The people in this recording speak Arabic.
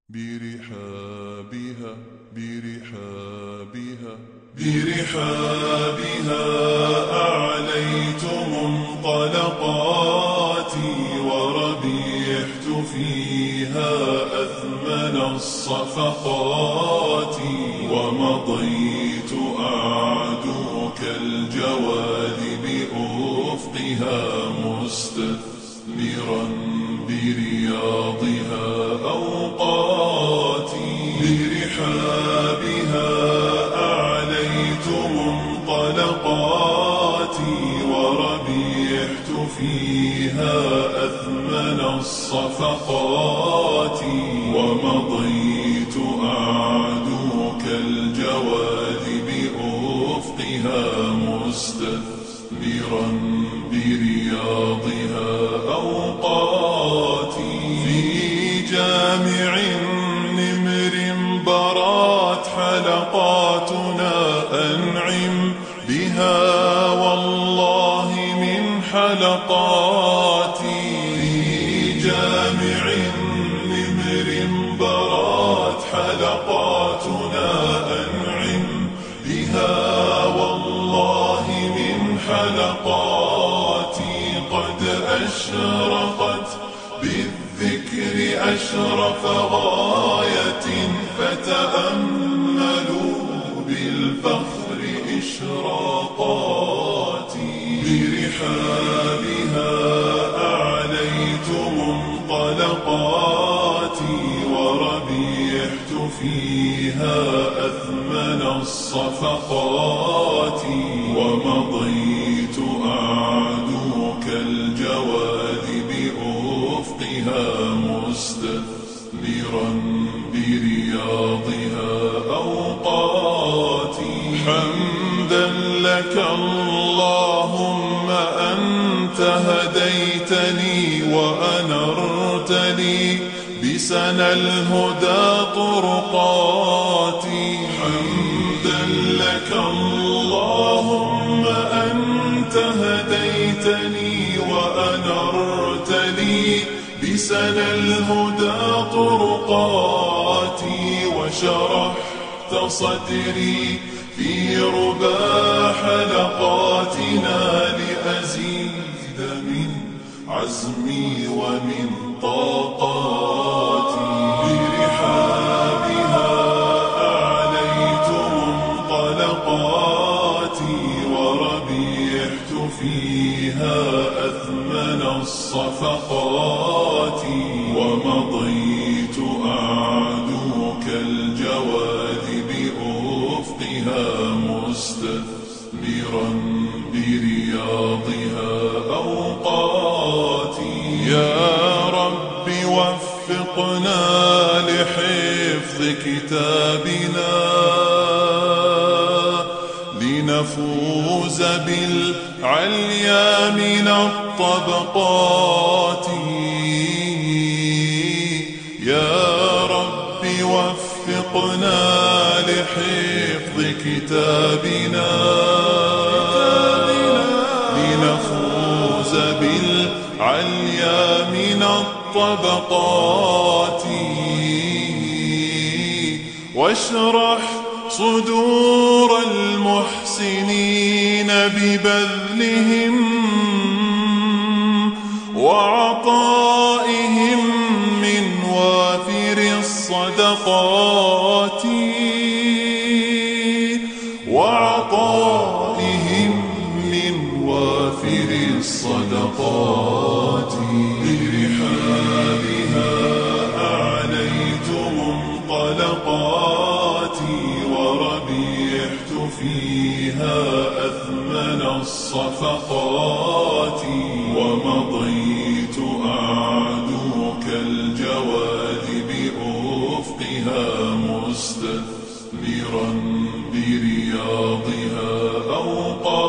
برحابها برحابها برحابها أعليت منطلقاتي وربيحت فيها أثمن الصفقات ومضيت أعدو كالجواد بأفقها مستثمرا برياضها أوقاتي برحابها أعليت منطلقاتي وربيحت فيها أثمن الصفقات ومضيت أعدو كالجواد بأفقها مستثمرا برياضها أوقاتي في جامع النمر برات حلقاتنا أنعم بها والله من حلقاتي في جامع النمر برات حلقاتنا أنعم بها والله من حلقاتي قد أشرقت بالذكر أشرف غاية فتأملوا بالفخر إشراقاتي برحابها أعليت منطلقاتي وربيحت فيها أثمن الصفقات ومضيت أعدو كالجواد بأفقها مستثمرا برياضها أوقاتي حمدا لك اللهم أنت هديتني وأنرت لي بسنى الهدى طرقاتي حمدا لك اللهم أنت هديتني وأنرت لي بسنى الهدى طرقاتي وشرحت صدري في ربا حلقاتنا لأزيد من عزمي ومن طاقاتي برحابها أعليت منطلقاتي وربيحت فيها أثمن الصفقات ومضيت أعدو كالجواد بأفقها مستثمرا برياضها أوقاتي برحابها أعليت منطلقاتي وربيحت فيها أثمن الصفقات ومضيت أعدو كالجواد بأفقها مستثمرا برياضها أوقاتي برحابها أعليت منطلقاتي وربيحت فيها أثمن الصفقات ومضيت أعدو كالجواد بأفقها مستثمرا برياضها أوقاتي يا رب وفقنا لحفظ كتابنا لنفوز بالعليا من الطبقات يا رب وفقنا لحفظ كتابنا لنفوز بالعليا من الطبقات واشرح صدور المحسنين ببذلهم وعطائهم من وافر الصدقات وعطائهم من وافر الصدقات برحابها أعليت منطلقاتي وربيحت فيها أثمن الصفقات ومضيت أعدو كالجواد بأفقها مستثمرا برياضها أوقاتي